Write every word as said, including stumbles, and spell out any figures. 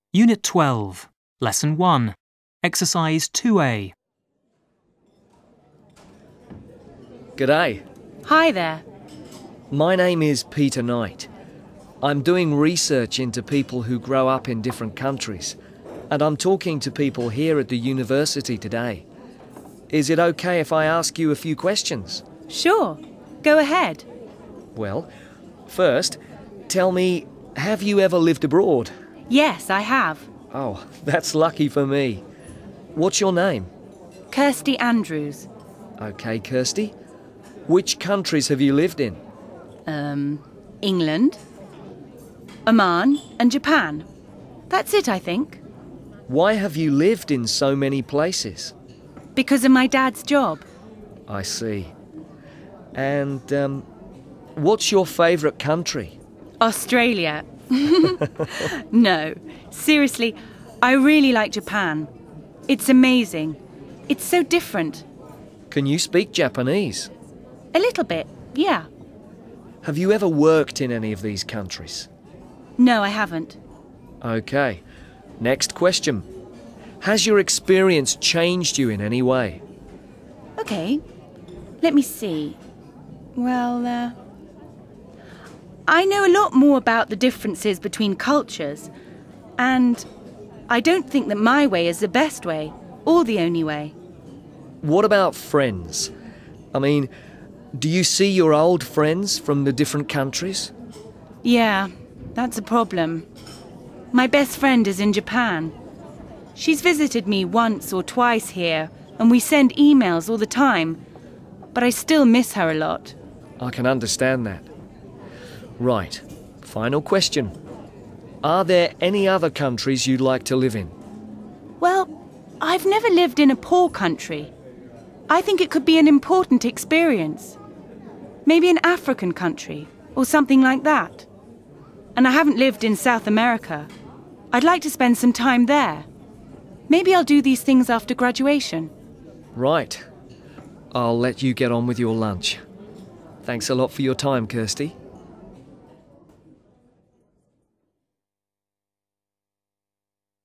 Unit twelve, Lesson one, Exercise two A. G'day. Hi there. My name is Peter Knight. I'm doing research into people who grow up in different countries, and I'm talking to people here at the university today. Is it okay if I ask you a few questions? Sure. Go ahead. Well, first, tell me, have you ever lived abroad? Yes, I have. Oh, that's lucky for me. What's your name? Kirsty Andrews. Okay, Kirsty. Which countries have you lived in? Um, England, Oman and Japan. That's it, I think. Why have you lived in so many places? Because of my dad's job. I see. And, um, what's your favourite country? Australia. No, seriously, I really like Japan. It's amazing. It's so different. Can you speak Japanese? A little bit, yeah. Have you ever worked in any of these countries? No, I haven't. Okay. Next question. Has your experience changed you in any way? Okay, let me see. Well, uh, I know a lot more about the differences between cultures, and I don't think that my way is the best way, or the only way. What about friends? I mean, do you see your old friends from the different countries? Yeah, that's a problem. My best friend is in Japan. She's visited me once or twice here, and we send emails all the time, but I still miss her a lot. I can understand that. Right. Final question. Are there any other countries you'd like to live in? Well, I've never lived in a poor country. I think it could be an important experience. Maybe an African country, or something like that. And I haven't lived in South America. I'd like to spend some time there. Maybe I'll do these things after graduation. Right. I'll let you get on with your lunch. Thanks a lot for your time, Kirsty.